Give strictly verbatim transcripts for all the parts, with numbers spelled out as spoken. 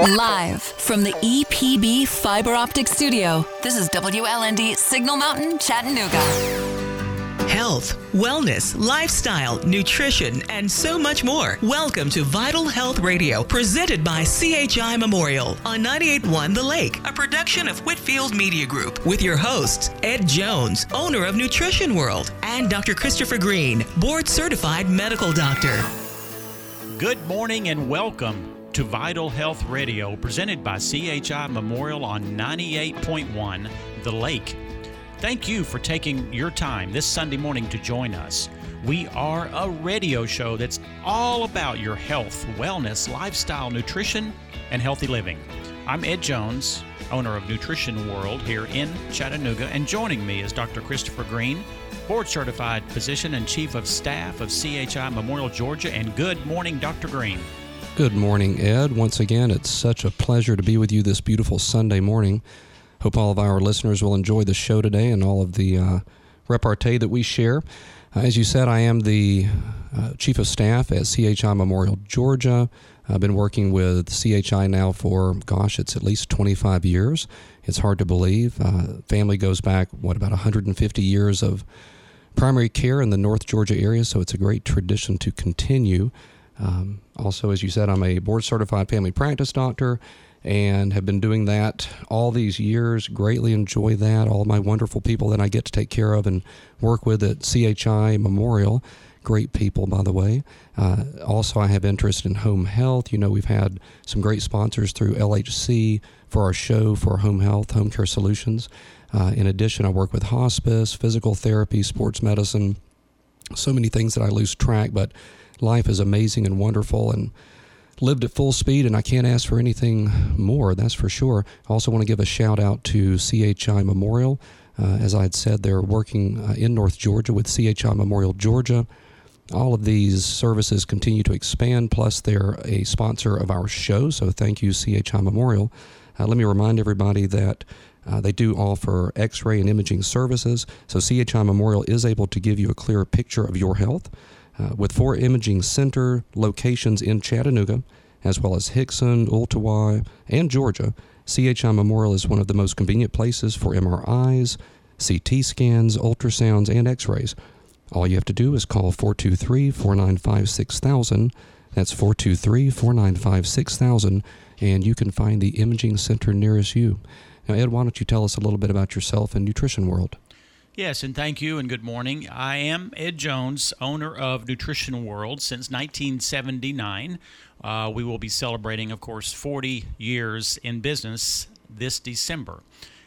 Live from the E P B Fiber Optic Studio, this is W L N D Signal Mountain, Chattanooga. Health, wellness, lifestyle, nutrition, and so much more. Welcome to Vital Health Radio, presented by C H I Memorial on ninety-eight point one The Lake, a production of Whitfield Media Group, with your hosts, Ed Jones, owner of Nutrition World, and Doctor Christopher Green, board-certified medical doctor. Good morning and welcome to Vital Health Radio, presented by C H I Memorial on ninety-eight point one The Lake. Thank you for taking your time this Sunday morning to join us. We are a radio show that's all about your health, wellness, lifestyle, nutrition, and healthy living. I'm Ed Jones, owner of Nutrition World here in Chattanooga, and joining me is Doctor Christopher Green, board-certified physician and chief of staff of C H I Memorial, Georgia. And good morning, Doctor Green. Good morning, Ed. Once again, it's such a pleasure to be with you this beautiful Sunday morning. Hope all of our listeners will enjoy the show today and all of the uh, repartee that we share. Uh, as you said, I am the uh, chief of staff at C H I Memorial, Georgia. I've been working with C H I now for, gosh, it's at least twenty-five years. It's hard to believe. Uh, family goes back, what, about one hundred fifty years of primary care in the North Georgia area, so it's a great tradition to continue. Um, also, as you said, I'm a board-certified family practice doctor and have been doing that all these years. Greatly enjoy that. All my wonderful people that I get to take care of and work with at C H I Memorial. Great people, by the way. Uh, also, I have interest in home health. You know, we've had some great sponsors through L H C for our show for home health, home care solutions. Uh, in addition, I work with hospice, physical therapy, sports medicine, so many things that I lose track, but life is amazing and wonderful and lived at full speed, and I can't ask for anything more, that's for sure. I also want to give a shout out to C H I Memorial. Uh, as I had said, they're working uh, in North Georgia with C H I Memorial, Georgia. All of these services continue to expand, plus they're a sponsor of our show, so thank you, C H I Memorial. Uh, let me remind everybody that uh, they do offer x-ray and imaging services, so C H I Memorial is able to give you a clearer picture of your health. Uh, with four imaging center locations in Chattanooga, as well as Hickson, Ooltewah, and Georgia, C H I Memorial is one of the most convenient places for M R Is, C T scans, ultrasounds, and x-rays. All you have to do is call four two three, four nine five, six thousand. That's four two three, four nine five, six thousand, and you can find the imaging center nearest you. Now, Ed, why don't you tell us a little bit about yourself and Nutrition World? Yes, and thank you, and good morning. I am Ed Jones, owner of Nutrition World since nineteen seventy-nine. Uh, we will be celebrating, of course, forty years in business this December.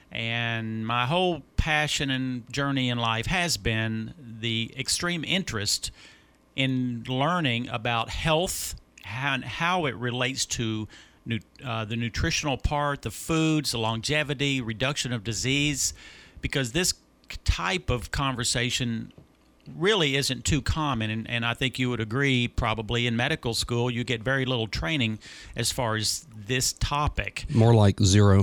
And my whole passion and journey in life has been the extreme interest in learning about health and how it relates to uh, the nutritional part, the foods, the longevity, reduction of disease, because this type of conversation really isn't too common, and, and I think you would agree probably in medical school you get very little training as far as this topic. More like zero.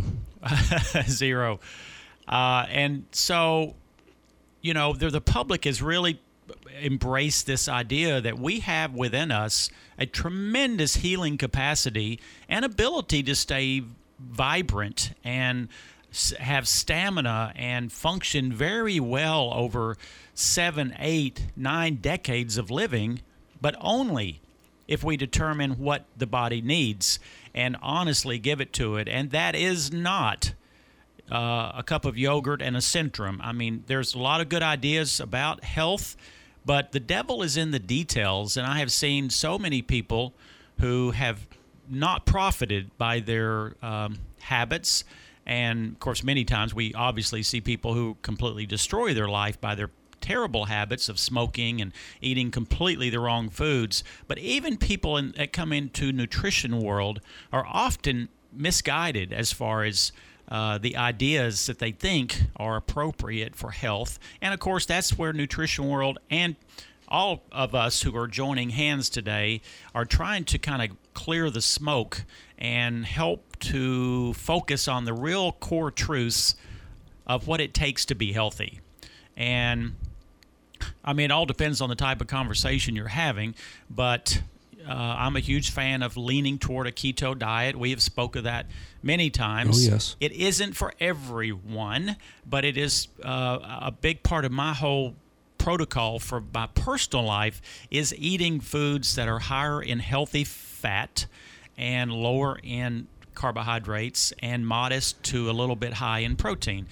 Zero. Uh, and so, you know, the, the public has really embraced this idea that we have within us a tremendous healing capacity and ability to stay vibrant and have stamina and function very well over seven, eight, nine decades of living, but only if we determine what the body needs and honestly give it to it. And that is not uh, a cup of yogurt and a Centrum. I mean, there's a lot of good ideas about health, but the devil is in the details. And I have seen so many people who have not profited by their um, habits. And, of course, many times we obviously see people who completely destroy their life by their terrible habits of smoking and eating completely the wrong foods. But even people in, that come into Nutrition World are often misguided as far as uh, the ideas that they think are appropriate for health. And, of course, that's where Nutrition World and all of us who are joining hands today are trying to kind of clear the smoke and help to focus on the real core truths of what it takes to be healthy. And I mean, it all depends on the type of conversation you're having, but uh, I'm a huge fan of leaning toward a keto diet. We have spoke of that many times. Oh, yes. It isn't for everyone, but it is uh, a big part of my whole protocol for my personal life is eating foods that are higher in healthy fat and lower in carbohydrates and modest to a little bit high in protein.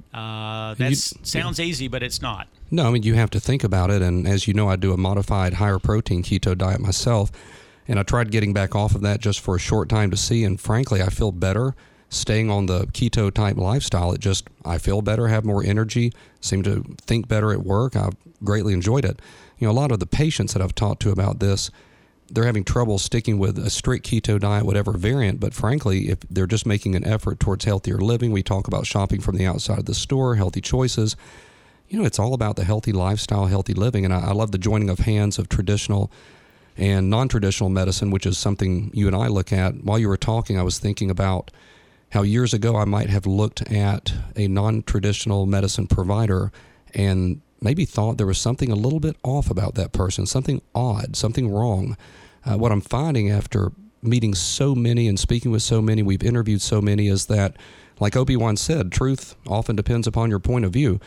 Uh, that sounds easy, but it's not. No, I mean, you have to think about it. And as you know, I do a modified higher protein keto diet myself. And I tried getting back off of that just for a short time to see. And frankly, I feel better staying on the keto type lifestyle. It just, I feel better, have more energy, seem to think better at work. I've greatly enjoyed it. You know, a lot of the patients that I've talked to about this, they're having trouble sticking with a strict keto diet, whatever variant. But frankly, if they're just making an effort towards healthier living, we talk about shopping from the outside of the store, healthy choices. You know, it's all about the healthy lifestyle, healthy living. And I, I love the joining of hands of traditional and non-traditional medicine, which is something you and I look at. While you were talking, I was thinking about how years ago I might have looked at a non-traditional medicine provider and maybe thought there was something a little bit off about that person, something odd, something wrong. Uh, what I'm finding after meeting so many and speaking with so many, we've interviewed so many, is that, like Obi-Wan said, truth often depends upon your point of view.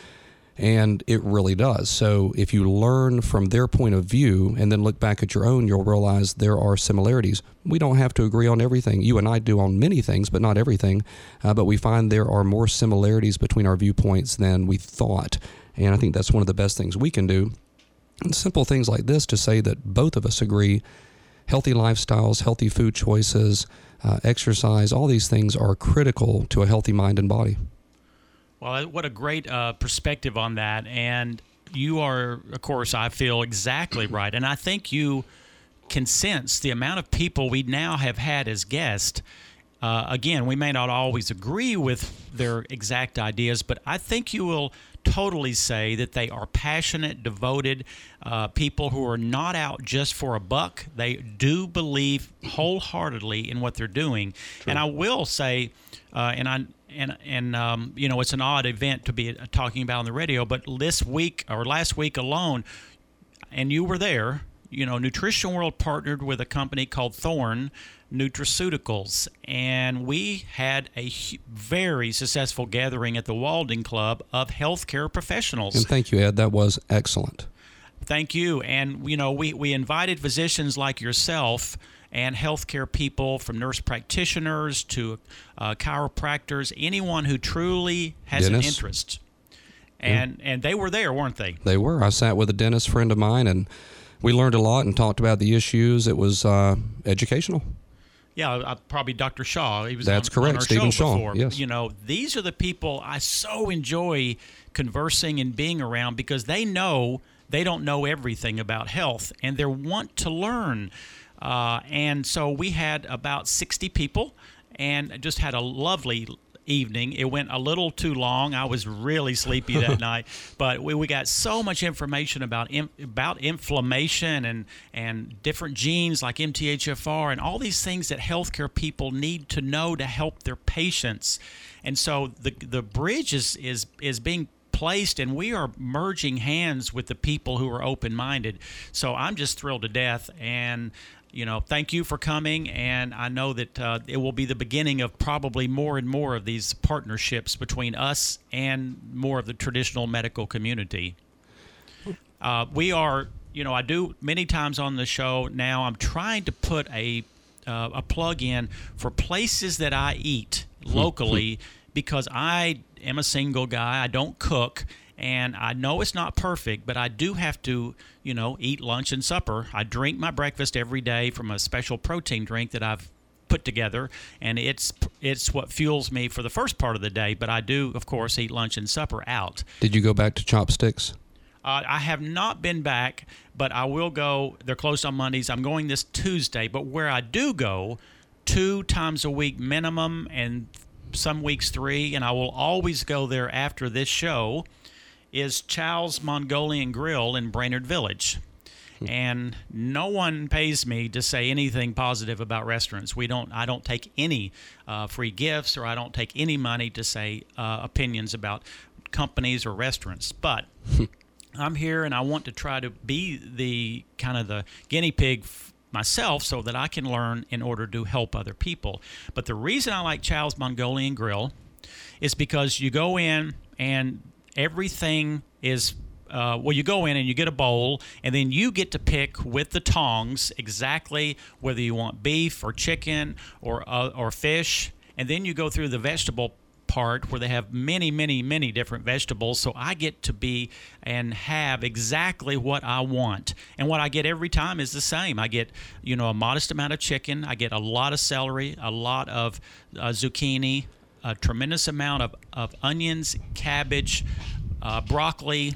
And it really does. So if you learn from their point of view and then look back at your own, you'll realize there are similarities. We don't have to agree on everything. You and I do on many things, but not everything. Uh, but we find there are more similarities between our viewpoints than we thought. And I think that's one of the best things we can do. And simple things like this to say that both of us agree, healthy lifestyles, healthy food choices, uh, exercise, all these things are critical to a healthy mind and body. Well, what a great uh, perspective on that. And you are, of course, I feel exactly right. And I think you can sense the amount of people we now have had as guests. Uh, again, we may not always agree with their exact ideas, but I think you will totally say that they are passionate, devoted uh, people who are not out just for a buck. They do believe wholeheartedly in what they're doing. True. And I will say, uh, and I and and um, you know, it's an odd event to be talking about on the radio, but this week or last week alone, and you were there. You know, Nutrition World partnered with a company called Thorne Nutraceuticals, and we had a very successful gathering at the Walden Club of healthcare professionals. And thank you, Ed. That was excellent. Thank you. And, you know, we, we invited physicians like yourself and healthcare people, from nurse practitioners to uh, chiropractors, anyone who truly has Dennis. an interest. And, yeah. and they were there, weren't they? They were. I sat with a dentist friend of mine, and we learned a lot and talked about the issues. It was uh, educational. Yeah, uh, probably Doctor Shaw. He was That's on, correct, on our Stephen show Shaw. before. Yes. You know, these are the people I so enjoy conversing and being around, because they know they don't know everything about health, and they want to learn. Uh, and so we had about sixty people, and just had a lovely evening. It went a little too long. I was really sleepy that night, but we, we got so much information about in, about inflammation and and different genes like M T H F R and all these things that healthcare people need to know to help their patients. And so the the bridge is is is being placed, and we are merging hands with the people who are open-minded. So I'm just thrilled to death. And you know, thank you for coming, and I know that uh, it will be the beginning of probably more and more of these partnerships between us and more of the traditional medical community. Uh, we are, you know, I do many times on the show now, I'm trying to put a uh, a plug in for places that I eat locally, because I am a single guy, I don't cook, and I know it's not perfect, but I do have to, you know, eat lunch and supper. I drink my breakfast every day from a special protein drink that I've put together, and it's it's what fuels me for the first part of the day. But I do, of course, eat lunch and supper out. Did you go back to Chopsticks? Uh, I have not been back, but I will go. They're closed on Mondays. I'm going this Tuesday. But where I do go, two times a week minimum, and some weeks three, and I will always go there after this show, is Chow's Mongolian Grill in Brainerd Village. And no one pays me to say anything positive about restaurants. We don't. I don't take any uh, free gifts, or I don't take any money to say uh, opinions about companies or restaurants. But I'm here, and I want to try to be the kind of the guinea pig f- myself so that I can learn in order to help other people. But the reason I like Chow's Mongolian Grill is because you go in and everything is Uh, well, you go in and you get a bowl, and then you get to pick with the tongs exactly whether you want beef or chicken or uh, or fish, and then you go through the vegetable part where they have many, many, many different vegetables. So I get to be and have exactly what I want, and what I get every time is the same. I get, you know, a modest amount of chicken. I get a lot of celery, a lot of uh, zucchini, a tremendous amount of of onions, cabbage, uh, broccoli,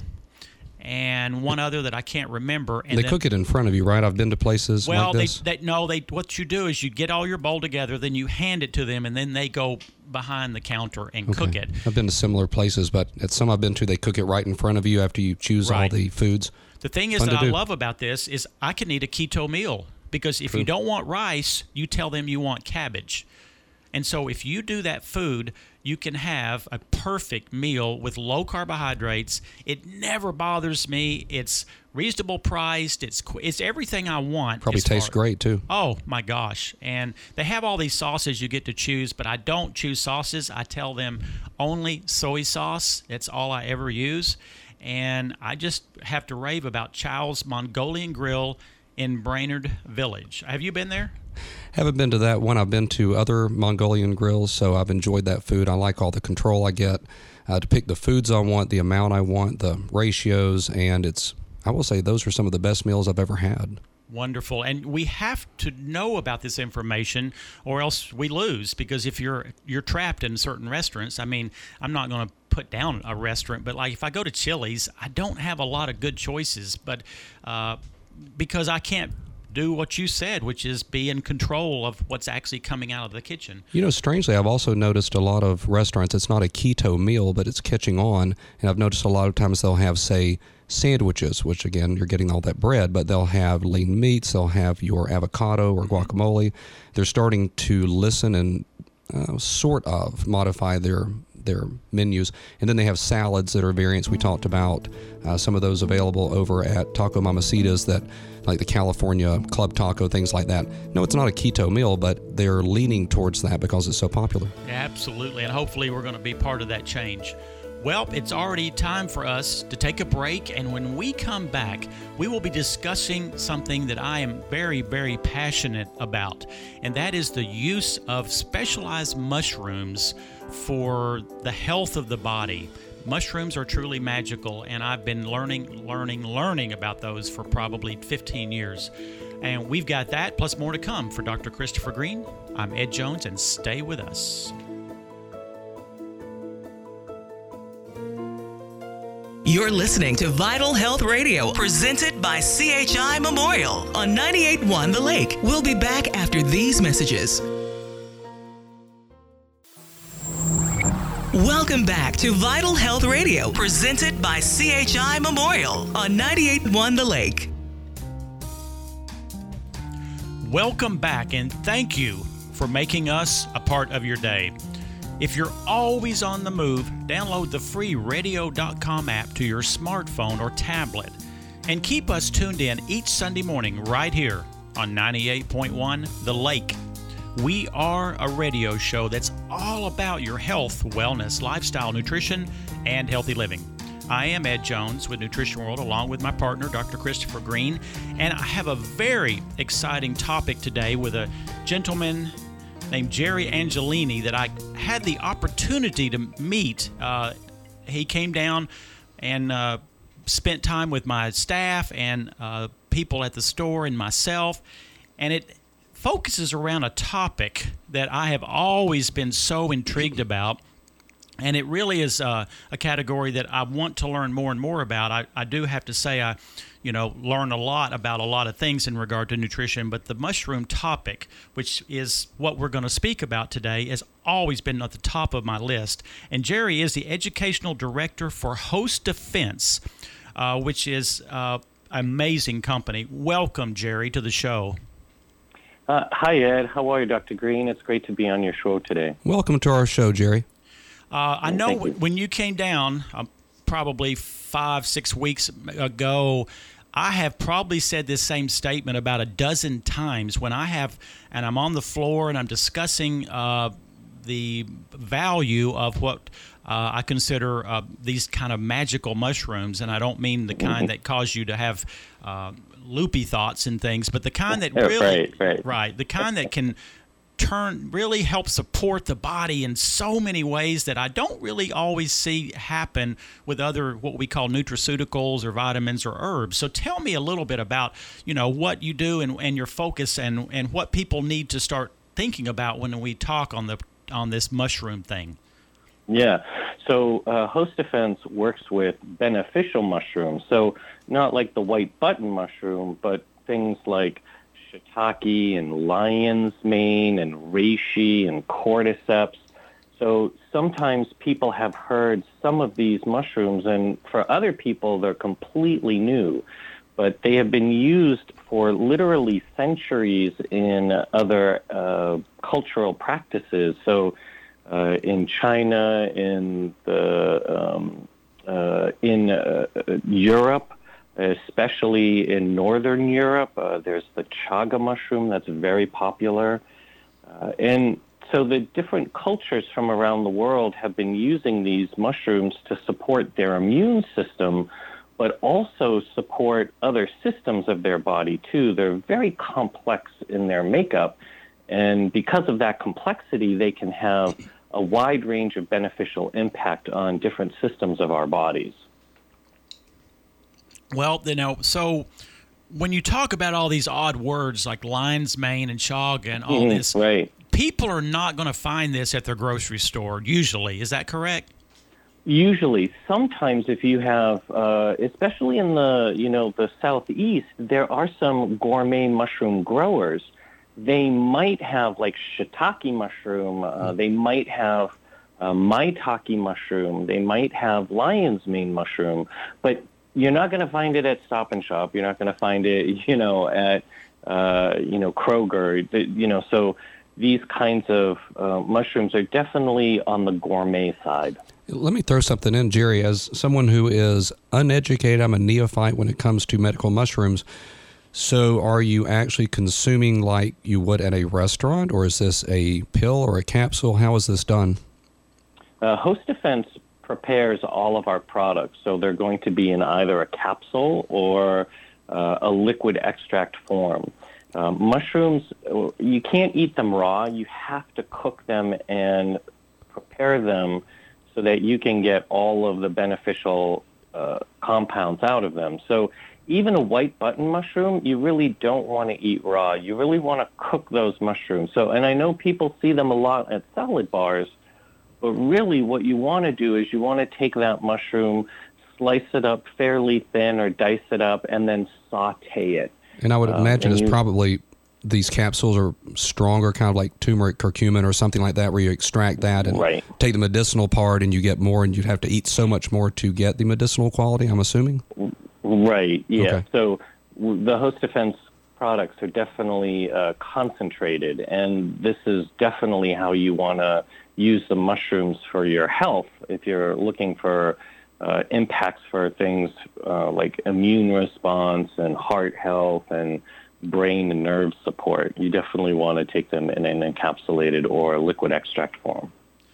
and one other that I can't remember. And they then, cook it in front of you, right? I've been to places well, like this. Well, they, they, no, they, what you do is you get all your bowl together, then you hand it to them, and then they go behind the counter and Okay. cook it. I've been to similar places, but at some I've been to, they cook it right in front of you after you choose Right. all the foods. The thing is Fun that to I do. love about this is I can eat a keto meal, because if True. you don't want rice, you tell them you want cabbage. And so if you do that food, you can have a perfect meal with low carbohydrates. It never bothers me. It's reasonable priced. It's qu- it's everything I want. Probably as tastes far- great, too. Oh, my gosh. And they have all these sauces you get to choose, but I don't choose sauces. I tell them only soy sauce. That's all I ever use. And I just have to rave about Chow's Mongolian Grill in Brainerd Village. Have you been there? Haven't been to that one. I've been to other Mongolian grills, so I've enjoyed that food. I like all the control I get uh, to pick the foods I want, the amount I want, the ratios, and it's, I will say, those are some of the best meals I've ever had. Wonderful. And we have to know about this information or else we lose, because if you're you're trapped in certain restaurants, I mean, I'm not going to put down a restaurant, but like if I go to Chili's, I don't have a lot of good choices, but uh, because I can't do what you said, which is be in control of what's actually coming out of the kitchen. You know, strangely, I've also noticed a lot of restaurants, it's not a keto meal, but it's catching on. And I've noticed a lot of times they'll have, say, sandwiches, which again, you're getting all that bread, but they'll have lean meats, they'll have your avocado or guacamole. They're starting to listen and uh, sort of modify their their menus. And then they have salads that are variants. We talked about uh, some of those available over at Taco Mamacitas, that like the California Club Taco, things like that. No, it's not a keto meal, but they're leaning towards that because it's so popular. Absolutely, and hopefully we're going to be part of that change. Well, it's already time for us to take a break, and when we come back, we will be discussing something that I am very, very passionate about, and that is the use of specialized mushrooms for the health of the body. Mushrooms are truly magical, and I've been learning, learning, learning about those for probably fifteen years. And we've got that, plus more to come. For Doctor Christopher Green, I'm Ed Jones, and stay with us. You're listening to Vital Health Radio, presented by C H I Memorial on ninety-eight point one The Lake. We'll be back after these messages. Welcome back to Vital Health Radio, presented by C H I Memorial on ninety-eight point one The Lake. Welcome back, and thank you for making us a part of your day. If you're always on the move, download the free radio dot com app to your smartphone or tablet, and keep us tuned in each Sunday morning right here on ninety-eight point one The Lake. We are a radio show that's all about your health, wellness, lifestyle, nutrition, and healthy living. I am Ed Jones with Nutrition World, along with my partner, Doctor Christopher Green, and I have a very exciting topic today with a gentleman named Jerry Angelini that I had the opportunity to meet. Uh, he came down and uh, spent time with my staff and uh, people at the store and myself, and it focuses around a topic that I have always been so intrigued about, and it really is uh, a category that I want to learn more and more about. I, I do have to say I, you know, learn a lot about a lot of things in regard to nutrition, but the mushroom topic, which is what we're going to speak about today, has always been at the top of my list. And Jerry is the Educational Director for Host Defense, uh, which is uh, an amazing company. Welcome, Jerry, to the show. Uh, hi, Ed. How are you, Doctor Green? It's great to be on your show today. Welcome to our show, Jerry. Uh, I know Thank you. when you came down, uh, probably five, six weeks ago, I have probably said this same statement about a dozen times when I have, and I'm on the floor and I'm discussing uh, the value of what uh, I consider uh, these kind of magical mushrooms, and I don't mean the kind that cause you to have uh, loopy thoughts and things, but the kind that really, right, right. right, the kind that can turn really help support the body in so many ways that I don't really always see happen with other what we call nutraceuticals or vitamins or herbs. So tell me a little bit about, you know, what you do and, and your focus and, and what people need to start thinking about when we talk on the on this mushroom thing. Yeah. So uh, Host Defense works with beneficial mushrooms. So not like the white button mushroom, but things like shiitake and lion's mane and reishi and cordyceps. So sometimes people have heard some of these mushrooms, and for other people, they're completely new. But they have been used for literally centuries in other uh, cultural practices. So uh, in China, in the um, uh, in uh, Europe, especially in Northern Europe, uh, there's the chaga mushroom that's very popular. Uh, and so the different cultures from around the world have been using these mushrooms to support their immune system, but also support other systems of their body, too. They're very complex in their makeup, and because of that complexity, they can have a wide range of beneficial impact on different systems of our bodies. Well, you know, so when you talk about all these odd words like lion's mane and chaga and all Mm-hmm, this, right. people are not going to find this at their grocery store, usually. Is that correct? Usually, sometimes if you have, uh, especially in the, you know, the southeast, there are some gourmet mushroom growers. They might have like shiitake mushroom. Uh, they might have uh, maitake mushroom. They might have lion's mane mushroom. But you're not going to find it at Stop and Shop. You're not going to find it, you know, at, uh, you know, Kroger. The, you know, so these kinds of uh, mushrooms are definitely on the gourmet side. Let me throw something in, Jerry. As someone who is uneducated, I'm a neophyte when it comes to medical mushrooms. So are you actually consuming like you would at a restaurant, or is this a pill or a capsule? How is this done? Uh, Host Defense prepares all of our products. So they're going to be in either a capsule or uh, a liquid extract form. Um, mushrooms, you can't eat them raw. You have to cook them and prepare them so that you can get all of the beneficial uh, compounds out of them. So even a white button mushroom, you really don't want to eat raw. You really want to cook those mushrooms. So, and I know people see them a lot at salad bars, but really what you want to do is you want to take that mushroom, slice it up fairly thin or dice it up, and then saute it. And I would imagine um, it's you, probably these capsules are stronger, kind of like turmeric curcumin or something like that, where you extract that and right. take the medicinal part and you get more, and you'd have to eat so much more to get the medicinal quality, I'm assuming? Right, yeah. Okay. So w- the Host Defense products are definitely uh, concentrated, and this is definitely how you want to use the mushrooms for your health if you're looking for uh, impacts for things uh, like immune response and heart health and brain and nerve support. You definitely want to take them in an encapsulated or liquid extract form.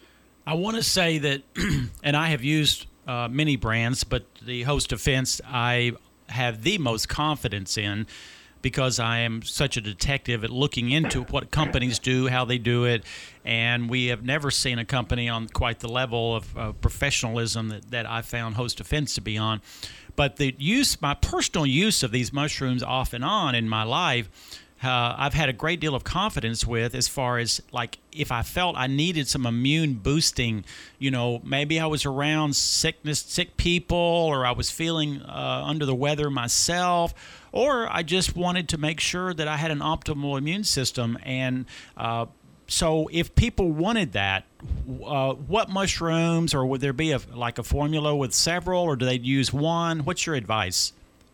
I want to say that, and I have used uh, many brands, but the Host Defense I have the most confidence in, because I am such a detective at looking into what companies do, how they do it, and we have never seen a company on quite the level of uh, professionalism that, that I found Host Defense to be on. But the use, my personal use of these mushrooms off and on in my life, uh, I've had a great deal of confidence with, as far as like if I felt I needed some immune boosting, you know, maybe I was around sickness, sick people, or I was feeling uh, under the weather myself, or I just wanted to make sure that I had an optimal immune system. And uh, so if people wanted that, uh, what mushrooms, or would there be a, like a formula with several, or do they use one? What's your advice?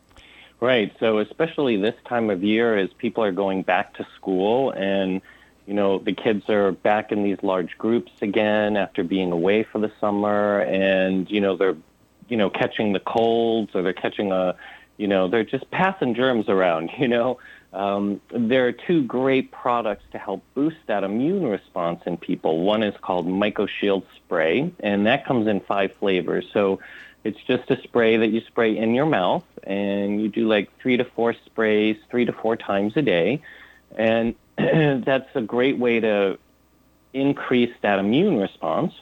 Right. So especially this time of year, as people are going back to school and, you know, the kids are back in these large groups again after being away for the summer, and, you know, they're, you know, catching the colds, or they're catching a, you know, they're just passing germs around, you know. Um, there are two great products to help boost that immune response in people. One is called MycoShield Spray, and that comes in five flavors. So it's just a spray that you spray in your mouth, and you do like three to four sprays three to four times a day. And that's a great way to increase that immune response.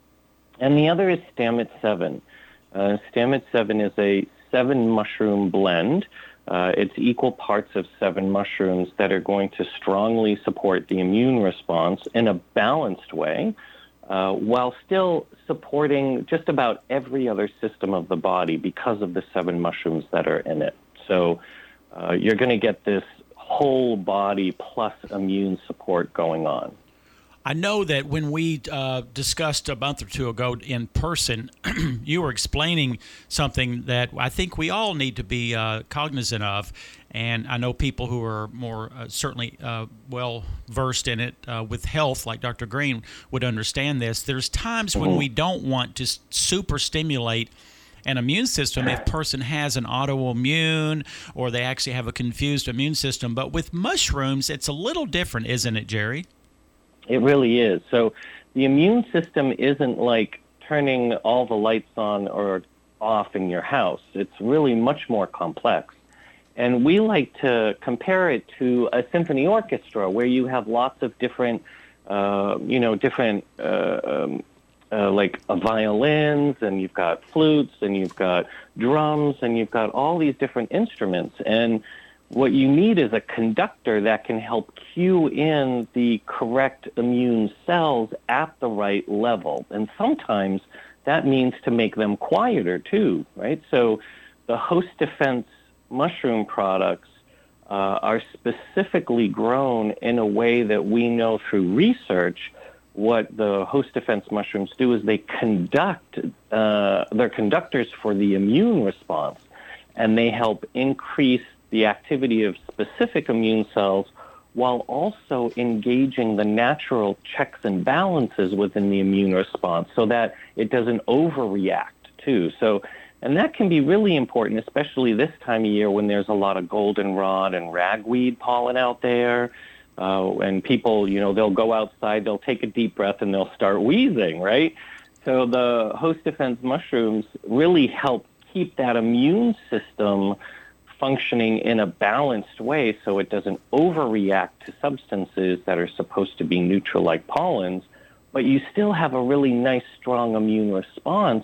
And the other is Stamets seven. Uh, Stamets seven is a seven mushroom blend. Uh, it's equal parts of seven mushrooms that are going to strongly support the immune response in a balanced way, uh, while still supporting just about every other system of the body because of the seven mushrooms that are in it. So uh, you're going to get this whole body plus immune support going on. I know that when we uh, discussed a month or two ago in person, you were explaining something that I think we all need to be uh, cognizant of. And I know people who are more uh, certainly uh, well versed in it uh, with health, like Doctor Green, would understand this. There's times mm-hmm. when we don't want to super stimulate an immune system if a person has an autoimmune or they actually have a confused immune system. But with mushrooms, it's a little different, isn't it, Jerry? It really is. So the immune system isn't like turning all the lights on or off in your house. It's really much more complex. And we like to compare it to a symphony orchestra where you have lots of different, uh, you know, different uh, um, uh, like uh, violins, and you've got flutes, and you've got drums, and you've got all these different instruments. And what you need is a conductor that can help cue in the correct immune cells at the right level. And sometimes that means to make them quieter too, right? So the Host Defense mushroom products uh, are specifically grown in a way that we know through research. What the Host Defense mushrooms do is they conduct, uh, they're conductors for the immune response, and they help increase the activity of specific immune cells while also engaging the natural checks and balances within the immune response so that it doesn't overreact too. So, and that can be really important, especially this time of year when there's a lot of goldenrod and ragweed pollen out there. Uh, and people, you know, they'll go outside, they'll take a deep breath, and they'll start wheezing, right? So the Host Defense mushrooms really help keep that immune system functioning in a balanced way so it doesn't overreact to substances that are supposed to be neutral like pollens, but you still have a really nice, strong immune response.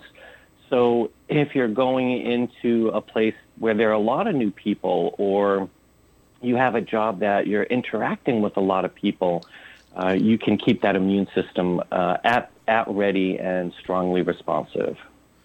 So if you're going into a place where there are a lot of new people, or you have a job that you're interacting with a lot of people, uh, you can keep that immune system uh, at, at ready and strongly responsive.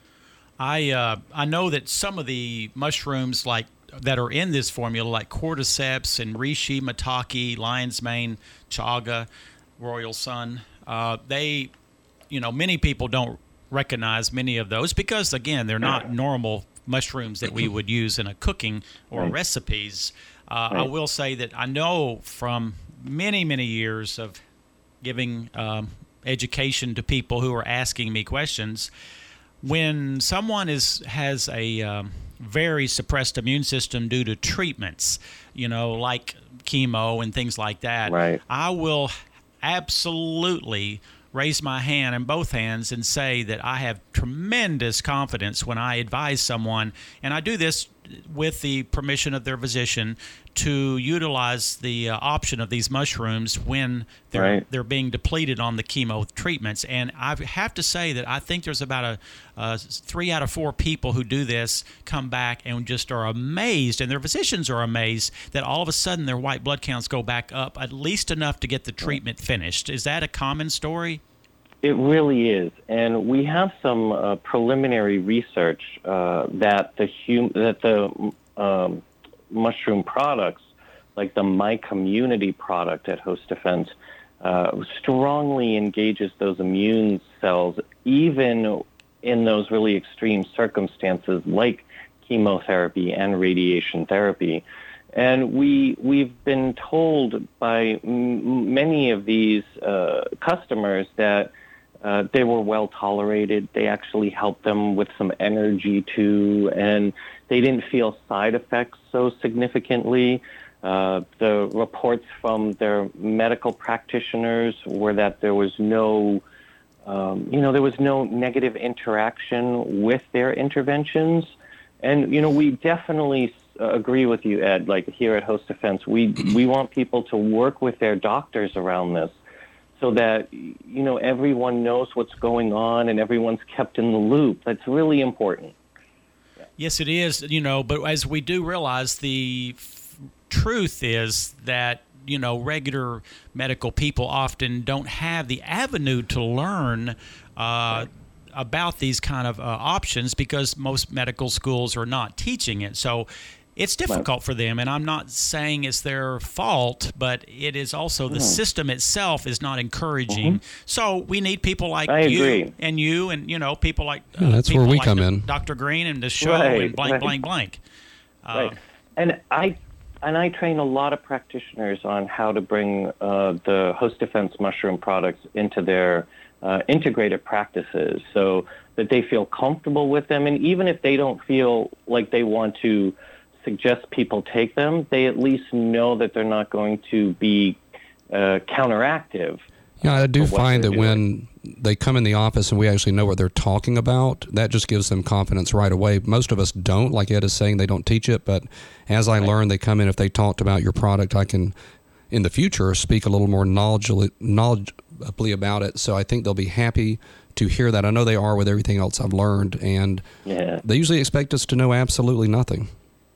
I uh, I know that some of the mushrooms like that are in this formula, like cordyceps and reishi, maitake, lion's mane, chaga, royal sun, uh, they, you know, many people don't recognize many of those because, again, they're not normal mushrooms that we would use in a cooking or right. recipes. Uh, right. I will say that I know from many, many years of giving um, education to people who are asking me questions, when someone is has a um, very suppressed immune system due to treatments, you know, like chemo and things like that, right. I will absolutely raise my hand in both hands and say that I have tremendous confidence when I advise someone, and I do this with the permission of their physician, to utilize the uh, option of these mushrooms when they're right. they're being depleted on the chemo treatments. And I have to say that I think there's about a, a three out of four people who do this come back and just are amazed, and their physicians are amazed that all of a sudden their white blood counts go back up at least enough to get the treatment finished. Is that a common story? It really is, and we have some uh, preliminary research uh, that the hum- that the um, mushroom products, like the My Community product at Host Defense, uh, strongly engages those immune cells, even in those really extreme circumstances like chemotherapy and radiation therapy. And we, we've been told by m- many of these uh, customers that Uh, they were well tolerated. They actually helped them with some energy too, and they didn't feel side effects so significantly. Uh, the reports from their medical practitioners were that there was no, um, you know, there was no negative interaction with their interventions. And, you know, we definitely uh, agree with you, Ed. Like here at Host Defense, we, we want people to work with their doctors around this so that, you know, everyone knows what's going on and everyone's kept in the loop. That's really important. Yeah. Yes, it is, you know, but as we do realize, the f- truth is that, you know, regular medical people often don't have the avenue to learn uh, about these kind of uh, options because most medical schools are not teaching it. So it's difficult for them, and I'm not saying it's their fault, but it is also the mm. system itself is not encouraging. Mm-hmm. So we need people like I you agree. and you and, you know, people like uh, yeah, that's people where we like come the, in. Doctor Green and the show right, and blank, right. blank, blank. Uh, right. And I and I train a lot of practitioners on how to bring uh, the Host Defense mushroom products into their uh, integrated practices so that they feel comfortable with them. And even if they don't feel like they want to suggest people take them, they at least know that they're not going to be uh, counteractive. Yeah, I do find that doing. when they come in the office and we actually know what they're talking about, that just gives them confidence right away. Most of us don't, like Ed is saying, they don't teach it, but as I right. learn, they come in, if they talked about your product, I can, in the future, speak a little more knowledgeably, knowledgeably about it, so I think they'll be happy to hear that. I know they are with everything else I've learned, and yeah. they usually expect us to know absolutely nothing.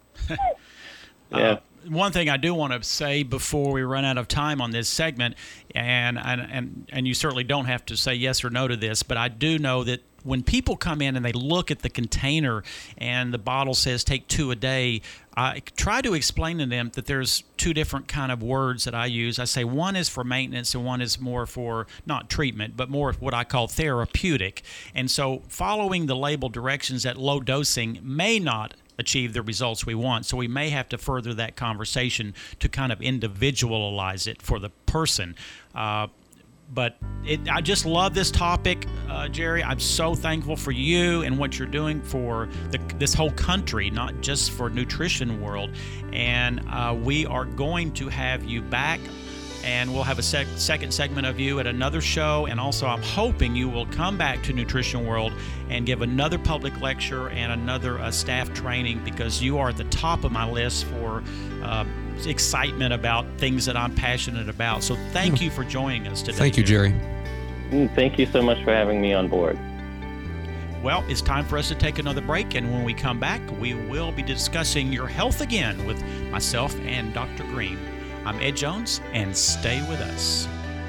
yeah. Uh, one thing I do want to say before we run out of time on this segment, and, and and and you certainly don't have to say yes or no to this, but I do know that when people come in and they look at the container and the bottle says take two a day, I try to explain to them that there's two different kind of words that I use. I say one is for maintenance and one is more for, not treatment, but more what I call therapeutic. And so following the label directions at low dosing may not achieve the results we want. So we may have to further that conversation to kind of individualize it for the person. Uh, But it, I just love this topic, uh, Jerry. I'm so thankful for you and what you're doing for the, this whole country, not just for nutrition world. And uh, we are going to have you back, and we'll have a sec- second segment of you at another show. And also, I'm hoping you will come back to Nutrition World and give another public lecture and another uh, staff training, because you are at the top of my list for uh, excitement about things that I'm passionate about. So thank you for joining us today. Thank you, Jerry. Thank you so much for having me on board. Well, it's time for us to take another break, and when we come back, we will be discussing your health again with myself and Doctor Green. I'm Ed Jones, and stay with us.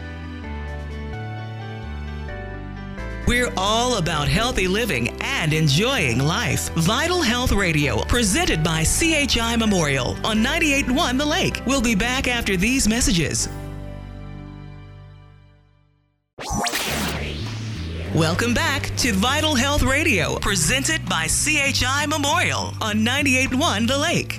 We're all about healthy living and enjoying life. Vital Health Radio, presented by C H I Memorial on ninety-eight point one The Lake. We'll be back after these messages. Welcome back to Vital Health Radio, presented by C H I Memorial on ninety-eight point one The Lake.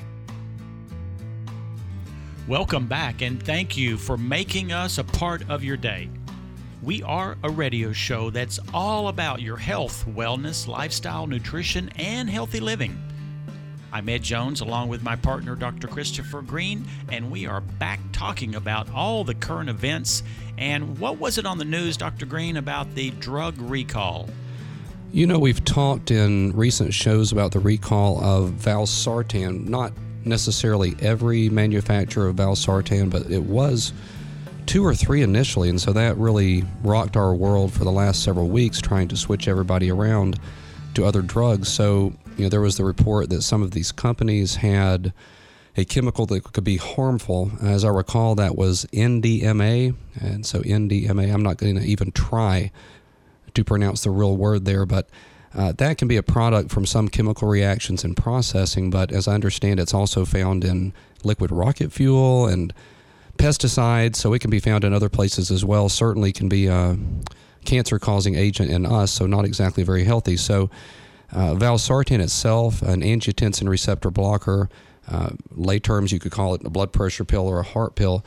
Welcome back, and thank you for making us a part of your day. We are a radio show that's all about your health, wellness, lifestyle, nutrition, and healthy living. I'm Ed Jones, along with my partner, Doctor Christopher Green, and we are back talking about all the current events. And what was it on the news, Doctor Green, about the drug recall? You know, we've talked in recent shows about the recall of Valsartan, not necessarily every manufacturer of Valsartan, but it was two or three initially, and so that really rocked our world for the last several weeks, trying to switch everybody around to other drugs. So, you know, there was the report that some of these companies had a chemical that could be harmful. As I recall, that was N D M A, and so N D M A, I'm not going to even try to pronounce the real word there, but uh, that can be a product from some chemical reactions and processing, but as I understand, it's also found in liquid rocket fuel and pesticides, so it can be found in other places as well. Certainly can be a cancer-causing agent in us, so not exactly very healthy. So uh, Valsartan itself, an angiotensin receptor blocker, uh, lay terms you could call it a blood pressure pill or a heart pill,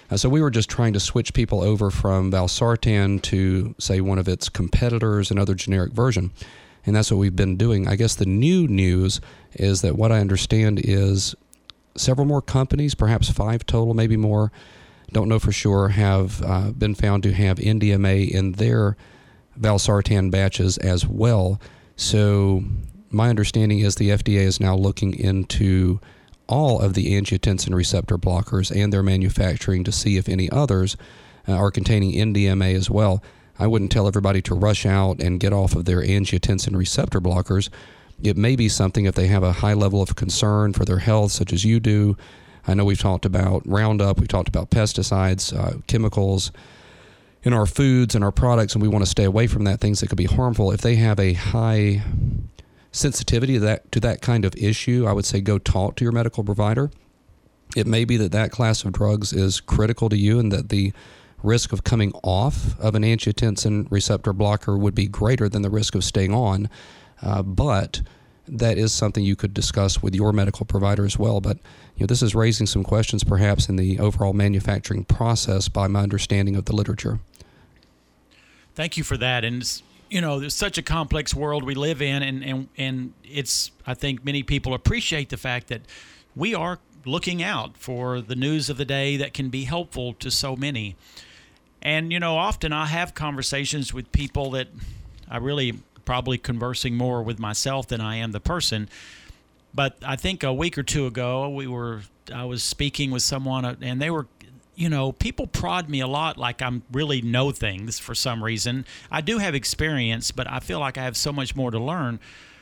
Uh, so we were just trying to switch people over from valsartan to, say, one of its competitors, another generic version. And that's what we've been doing. I guess the new news is that what I understand is several more companies, perhaps five total, maybe more, don't know for sure, have uh, been found to have N D M A in their valsartan batches as well. So my understanding is the F D A is now looking into all of the angiotensin receptor blockers and their manufacturing to see if any others uh, are containing N D M A as well. I wouldn't tell everybody to rush out and get off of their angiotensin receptor blockers. It may be something if they have a high level of concern for their health, such as you do. I know we've talked about Roundup, we've talked about pesticides, uh, chemicals in our foods and our products, and we want to stay away from that, things that could be harmful. If they have a high sensitivity to that, to that kind of issue, I would say go talk to your medical provider. It may be that that class of drugs is critical to you and that the risk of coming off of an angiotensin receptor blocker would be greater than the risk of staying on. Uh, but that is something you could discuss with your medical provider as well. But you know, this is raising some questions perhaps in the overall manufacturing process by my understanding of the literature. Thank you for that. And, you know, there's such a complex world we live in, and, and, and it's, I think many people appreciate the fact that we are looking out for the news of the day that can be helpful to so many. And, you know, often I have conversations with people that I really probably conversing more with myself than I am the person. But I think a week or two ago, we were I was speaking with someone, and they were, you know, people prod me a lot like I'm really know things for some reason. I do have experience, but I feel like I have so much more to learn.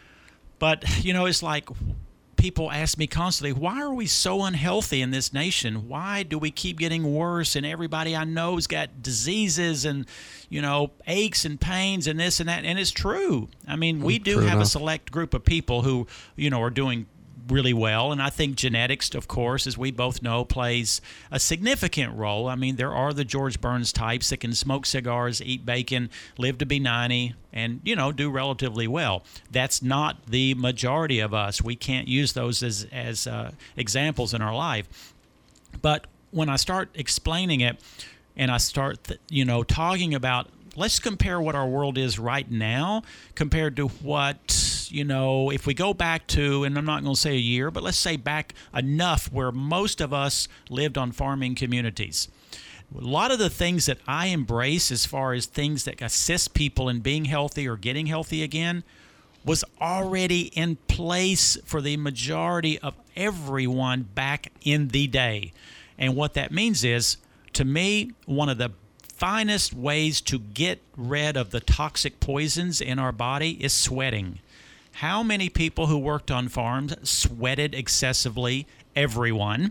But, you know, it's like people ask me constantly, why are we so unhealthy in this nation? Why do we keep getting worse? And everybody I know has got diseases and, you know, aches and pains and this and that. And it's true. I mean, we do True have enough. a select group of people who, you know, are doing really well. And I think genetics, of course, as we both know, plays a significant role. I mean, there are the George Burns types that can smoke cigars, eat bacon, live to be ninety, and, you know, do relatively well. That's not the majority of us. We can't use those as, as uh, examples in our life. But when I start explaining it and I start, th- you know, talking about, let's compare what our world is right now compared to what, you know, if we go back to, and I'm not going to say a year, but let's say back enough where most of us lived on farming communities. A lot of the things that I embrace as far as things that assist people in being healthy or getting healthy again was already in place for the majority of everyone back in the day. And what that means is, to me, one of the finest ways to get rid of the toxic poisons in our body is sweating. How many people who worked on farms sweated excessively? Everyone.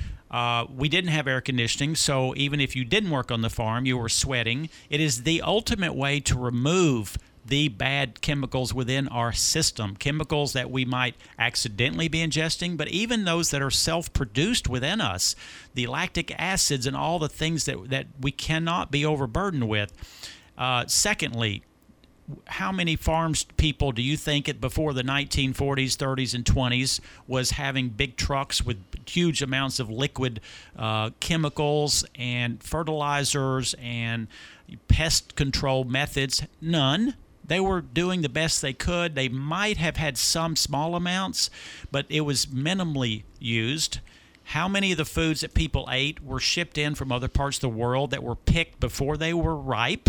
Uh, we didn't have air conditioning, so even if you didn't work on the farm, you were sweating. It is the ultimate way to remove the bad chemicals within our system, chemicals that we might accidentally be ingesting, but even those that are self-produced within us, the lactic acids and all the things that, that we cannot be overburdened with. Uh, secondly, how many farms people do you think it before the nineteen forties, thirties, and twenties was having big trucks with huge amounts of liquid uh, chemicals and fertilizers and pest control methods? None. They were doing the best they could. They might have had some small amounts, but it was minimally used. How many of the foods that people ate were shipped in from other parts of the world that were picked before they were ripe?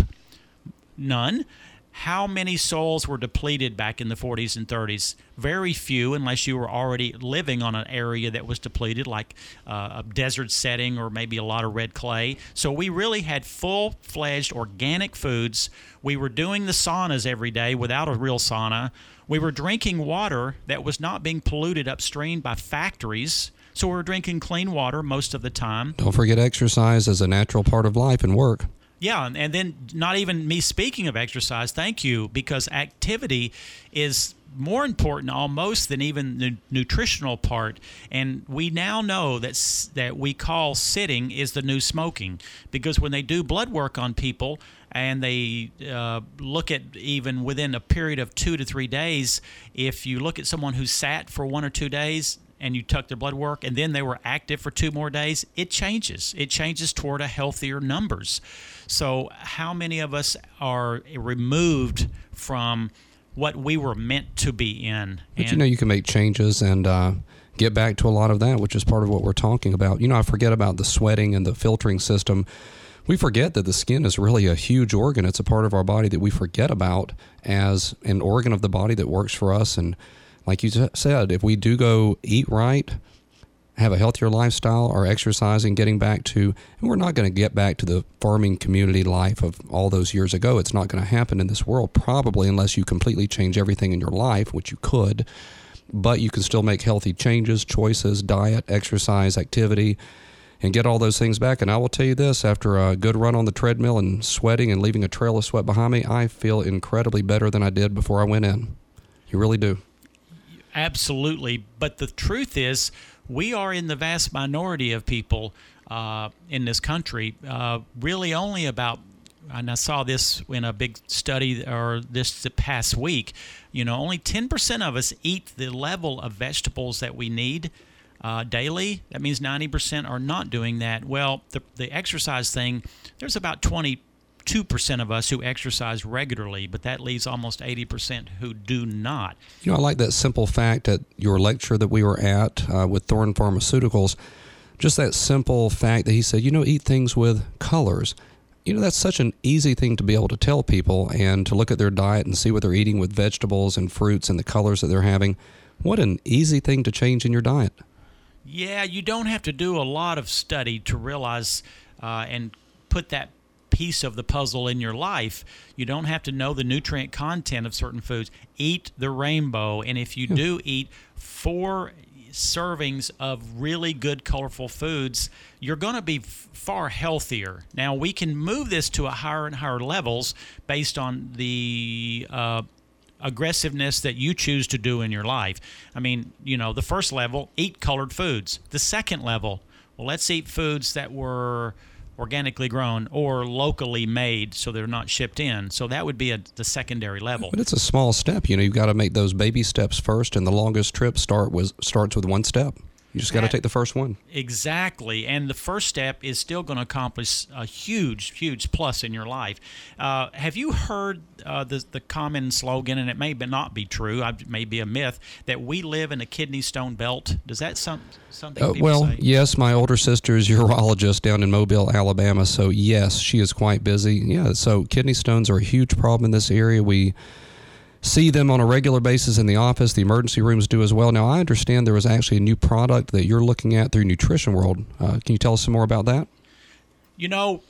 None. How many soils were depleted back in the forties and thirties? Very few, unless you were already living on an area that was depleted, like uh, a desert setting or maybe a lot of red clay. So we really had full-fledged organic foods. We were doing the saunas every day without a real sauna. We were drinking water that was not being polluted upstream by factories. So we were drinking clean water most of the time. Don't forget exercise as a natural part of life and work. Yeah, and then not even me speaking of exercise, thank you, because activity is more important almost than even the nutritional part. And we now know that that we call sitting is the new smoking, because when they do blood work on people and they uh, look at even within a period of two to three days, if you look at someone who sat for one or two days, and you took their blood work and then they were active for two more days, it changes. It changes toward a healthier numbers. So how many of us are removed from what we were meant to be in? But and, you know, you can make changes and uh, get back to a lot of that, which is part of what we're talking about. You know, I forget about the sweating and the filtering system. We forget that the skin is really a huge organ. It's a part of our body that we forget about as an organ of the body that works for us. And like you said, if we do go eat right, have a healthier lifestyle, or exercising, getting back to, and we're not going to get back to the farming community life of all those years ago. It's not going to happen in this world, probably, unless you completely change everything in your life, which you could. But you can still make healthy changes, choices, diet, exercise, activity, and get all those things back. And I will tell you this, after a good run on the treadmill and sweating and leaving a trail of sweat behind me, I feel incredibly better than I did before I went in. You really do. Absolutely. But the truth is, we are in the vast minority of people uh, in this country. Uh, really only about, and I saw this in a big study or this past week, you know, only ten percent of us eat the level of vegetables that we need Uh, daily. That means ninety percent are not doing that. Well, the the exercise thing, there's about twenty-two percent of us who exercise regularly, but that leaves almost eighty percent who do not. You know, I like that simple fact at your lecture that we were at uh, with Thorne Pharmaceuticals, just that simple fact that he said, you know, eat things with colors. You know, that's such an easy thing to be able to tell people and to look at their diet and see what they're eating with vegetables and fruits and the colors that they're having. What an easy thing to change in your diet. Yeah, you don't have to do a lot of study to realize uh, and put that piece of the puzzle in your life. You don't have to know the nutrient content of certain foods. Eat the rainbow, and if you Yeah. do eat four servings of really good, colorful foods, you're going to be f- far healthier. Now, we can move this to a higher and higher levels based on the uh, aggressiveness that you choose to do in your life. I mean, you know, the first level, eat colored foods. The second level, well, let's eat foods that were organically grown or locally made so they're not shipped in. So that would be a, the secondary level. But it's a small step. You know, you've got to make those baby steps first, and the longest trip start with, starts with one step. You just got to take the first one. Exactly. And the first step is still going to accomplish a huge, huge plus in your life. Uh, have you heard uh, the, the common slogan, and it may not be true, it may be a myth, that we live in a kidney stone belt? Does that some, something Uh, people well, say? yes, my older sister is a urologist down in Mobile, Alabama, so yes, she is quite busy. Yeah, so kidney stones are a huge problem in this area. We see them on a regular basis in the office. The emergency rooms do as well. Now, I understand there was actually a new product that you're looking at through Nutrition World. Uh, can you tell us some more about that? You know,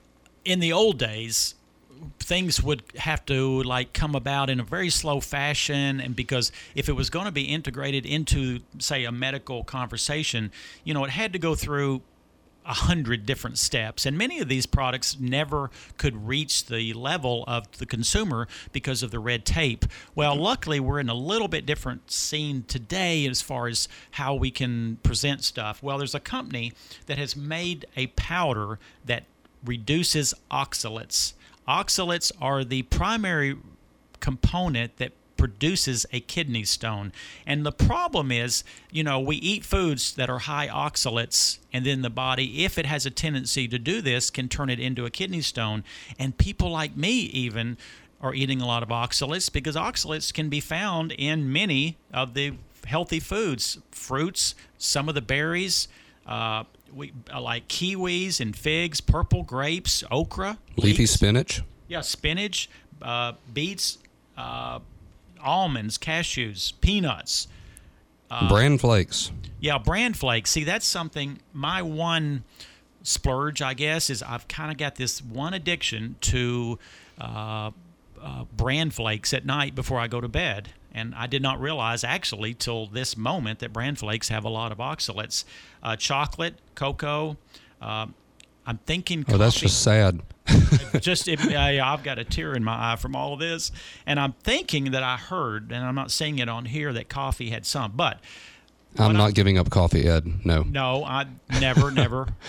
in the old days, things would have to like come about in a very slow fashion, and because if it was going to be integrated into, say, a medical conversation, you know, it had to go through a hundred different steps, and many of these products never could reach the level of the consumer because of the red tape. Well, luckily, we're in a little bit different scene today as far as how we can present stuff. Well, there's a company that has made a powder that reduces oxalates. Oxalates are the primary component that produces a kidney stone. And the problem is, you know, we eat foods that are high oxalates, and then the body, if it has a tendency to do this, can turn it into a kidney stone. And people like me even are eating a lot of oxalates because oxalates can be found in many of the healthy foods, fruits, some of the berries, uh, we uh, like kiwis and figs, purple grapes, okra, Leafy leeks. spinach. Yeah, spinach, uh, beets, uh, almonds, cashews, peanuts. Uh, bran flakes. Yeah, bran flakes. See, that's something, my one splurge, I guess, is I've kind of got this one addiction to uh, uh, bran flakes at night before I go to bed. And I did not realize, actually, till this moment, that bran flakes have a lot of oxalates. Uh, chocolate, cocoa, uh, I'm thinking coffee. Oh, that's just sad. just it, uh, I've got a tear in my eye from all of this, and I'm thinking that I heard, and I'm not saying it on here, that coffee had some, but I'm not I'm, giving up coffee, Ed. No. No, I never, never.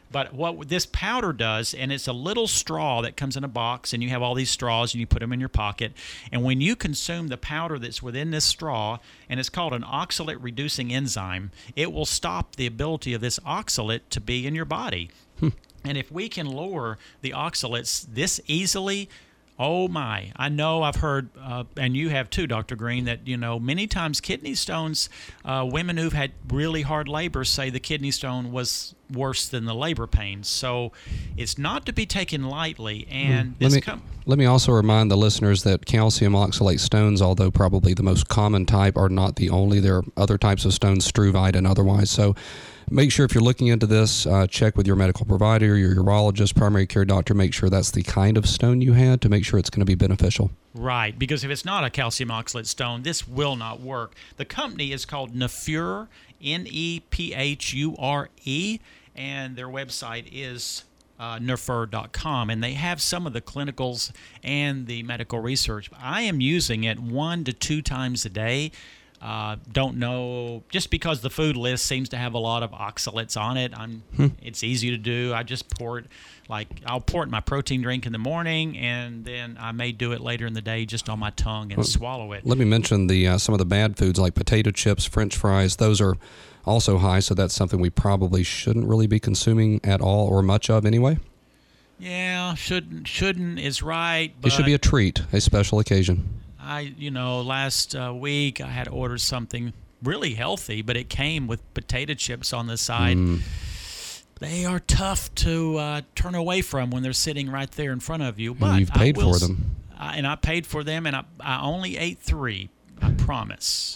But what this powder does, and it's a little straw that comes in a box, and you have all these straws, and you put them in your pocket. And when you consume the powder that's within this straw, and it's called an oxalate-reducing enzyme, it will stop the ability of this oxalate to be in your body. Hmm. And if we can lower the oxalates this easily, oh my, I know I've heard, uh, and you have too, Doctor Green, that, you know, many times kidney stones, uh, women who've had really hard labor say the kidney stone was worse than the labor pains. So it's not to be taken lightly. And mm. this let, me, com- let me also remind the listeners that calcium oxalate stones, although probably the most common type, are not the only. There are other types of stones, struvite and otherwise. So make sure if you're looking into this, uh, check with your medical provider, your urologist, primary care doctor, make sure that's the kind of stone you had to make sure it's going to be beneficial. Right, because if it's not a calcium oxalate stone, this will not work. The company is called Nephur, N E P H U R E, and their website is uh, nephur dot com, and they have some of the clinicals and the medical research. I am using it one to two times a day. Uh, don't know, just because the food list seems to have a lot of oxalates on it. I'm. Hmm. It's easy to do. I just pour it, like I'll pour it in my protein drink in the morning, and then I may do it later in the day just on my tongue and well, swallow it. Let me mention the uh, some of the bad foods like potato chips, French fries. Those are also high, so that's something we probably shouldn't really be consuming at all or much of anyway. Yeah, shouldn't shouldn't is right. But it should be a treat, a special occasion. I, you know, last uh, week I had ordered something really healthy, but it came with potato chips on the side. Mm. They are tough to uh, turn away from when they're sitting right there in front of you. But and you've paid will, for them. I, and I paid for them, and I, I only ate three, I promise.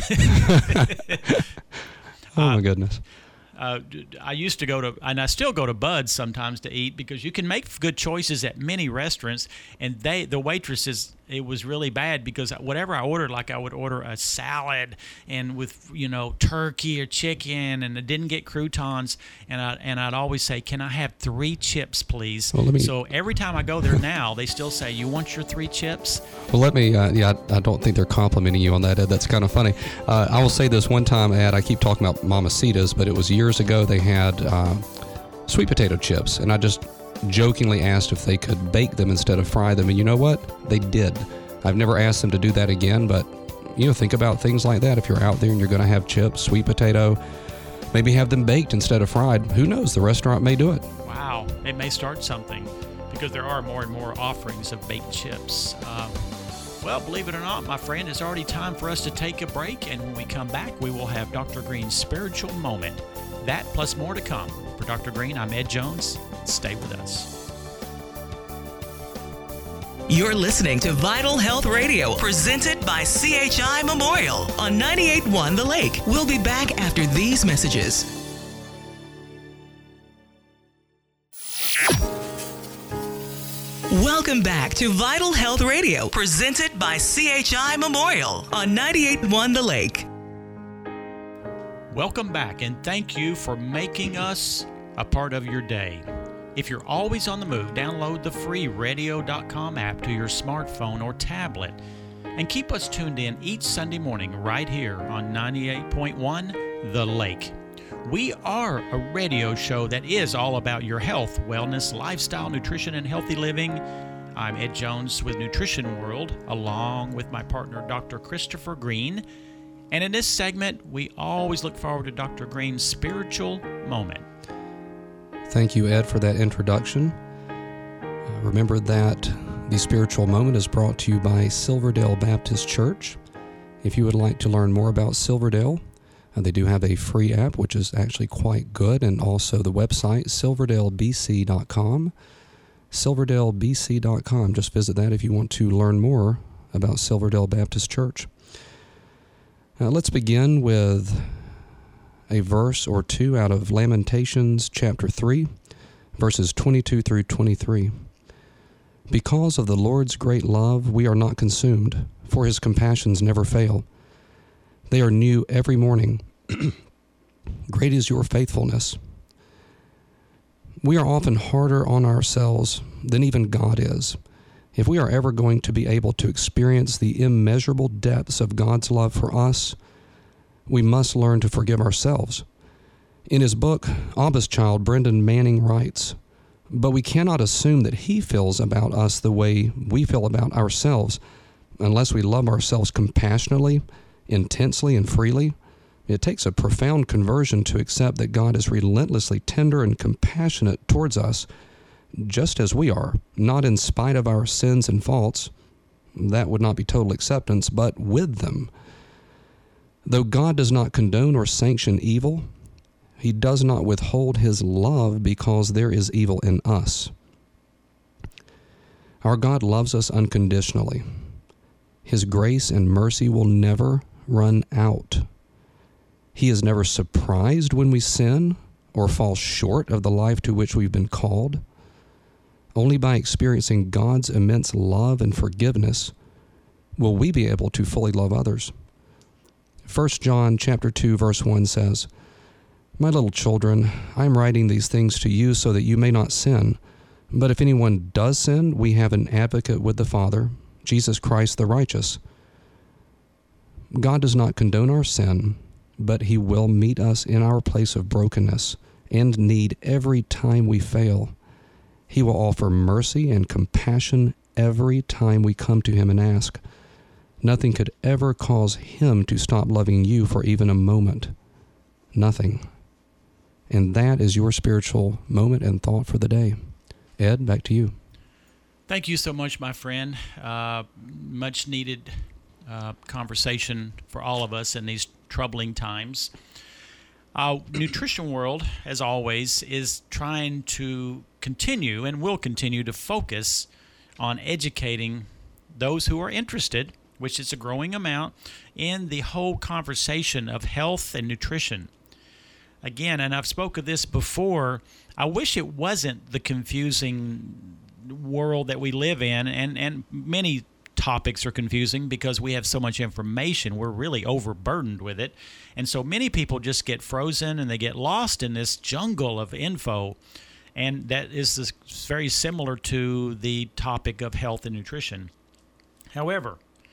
Oh, my goodness. Uh, I used to go to, and I still go to Bud's sometimes to eat, because you can make good choices at many restaurants, and they, the waitresses, it was really bad because whatever I ordered, like I would order a salad and with, you know, turkey or chicken, and I didn't get croutons, and I and I'd always say, "Can I have three chips, please?" Well, let me, so every time I go there now, they still say, "You want your three chips?" Well, let me. Uh, yeah, I, I don't think they're complimenting you on that, Ed. That's kind of funny. Uh, I will say this one time, Ed. I keep talking about Mamacitas, but it was years ago. They had uh, sweet potato chips, and I just jokingly asked if they could bake them instead of fry them, and you know what? They did. I've never asked them to do that again, but you know, think about things like that. If you're out there and you're going to have chips, sweet potato, maybe have them baked instead of fried. Who knows? The restaurant may do it. Wow, it may start something, because there are more and more offerings of baked chips. Um, well, believe it or not, my friend, it's already time for us to take a break, and when we come back, we will have Doctor Green's Spiritual Moment. That plus more to come. For Doctor Green, I'm Ed Jones. Stay with us. You're listening to Vital Health Radio, presented by C H I Memorial on ninety-eight point one The Lake. We'll be back after these messages. Welcome back to Vital Health Radio, presented by C H I Memorial on ninety-eight point one The Lake. Welcome back, and thank you for making us a part of your day. If you're always on the move, download the free radio dot com app to your smartphone or tablet, and keep us tuned in each Sunday morning right here on ninety-eight point one The Lake. We are a radio show that is all about your health, wellness, lifestyle, nutrition, and healthy living. I'm Ed Jones with Nutrition World, along with my partner, Doctor Christopher Green. And in this segment, we always look forward to Doctor Green's Spiritual Moment. Thank you, Ed, for that introduction. Uh, remember that the Spiritual Moment is brought to you by Silverdale Baptist Church. If you would like to learn more about Silverdale, uh, they do have a free app, which is actually quite good, and also the website, silverdale b c dot com. silverdale b c dot com. Just visit that if you want to learn more about Silverdale Baptist Church. Now, let's begin with a verse or two out of Lamentations chapter three, verses twenty-two through twenty-three. Because of the Lord's great love, we are not consumed, for his compassions never fail. They are new every morning. Great is your faithfulness. We are often harder on ourselves than even God is. If we are ever going to be able to experience the immeasurable depths of God's love for us, we must learn to forgive ourselves. In his book, Abba's Child, Brendan Manning writes, "But we cannot assume that he feels about us the way we feel about ourselves unless we love ourselves compassionately, intensely, and freely. It takes a profound conversion to accept that God is relentlessly tender and compassionate towards us, just as we are, not in spite of our sins and faults. That would not be total acceptance, but with them. Though God does not condone or sanction evil, he does not withhold his love because there is evil in us. Our God loves us unconditionally. His grace and mercy will never run out. He is never surprised when we sin or fall short of the life to which we've been called. Only by experiencing God's immense love and forgiveness will we be able to fully love others. First John chapter two, verse one says, "My little children, I am writing these things to you so that you may not sin. But if anyone does sin, we have an advocate with the Father, Jesus Christ the righteous." God does not condone our sin, but he will meet us in our place of brokenness and need every time we fail. He will offer mercy and compassion every time we come to him and ask. Nothing could ever cause him to stop loving you for even a moment. Nothing. And that is your spiritual moment and thought for the day. Ed, back to you. Thank you so much, my friend. Uh, much needed uh, conversation for all of us in these troubling times. Uh, Nutrition World, as always, is trying to continue and will continue to focus on educating those who are interested, which is a growing amount, in the whole conversation of health and nutrition. Again, and I've spoken of this before, I wish it wasn't the confusing world that we live in, and, and many topics are confusing because we have so much information. We're really overburdened with it. And so many people just get frozen and they get lost in this jungle of info. And that is this, very similar to the topic of health and nutrition. However,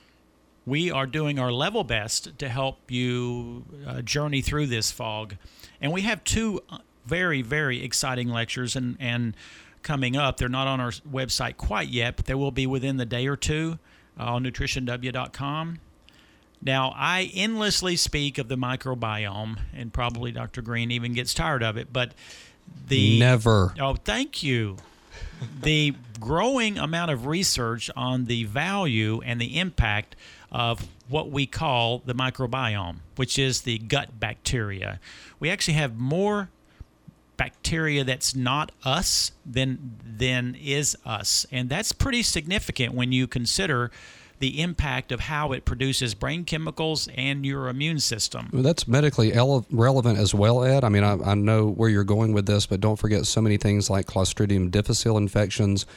we are doing our level best to help you uh, journey through this fog. And we have two very, very exciting lectures and, and coming up. They're not on our website quite yet, but they will be within the day or two uh, on nutrition w dot com. Now, I endlessly speak of the microbiome, and probably Doctor Green even gets tired of it, but the... Never. Oh, thank you. The growing amount of research on the value and the impact of what we call the microbiome, which is the gut bacteria. We actually have more bacteria that's not us than, than is us. And that's pretty significant when you consider the impact of how it produces brain chemicals and your immune system. Well, that's medically ele- relevant as well, Ed. I mean, I, I know where you're going with this, but don't forget so many things like Clostridium difficile infections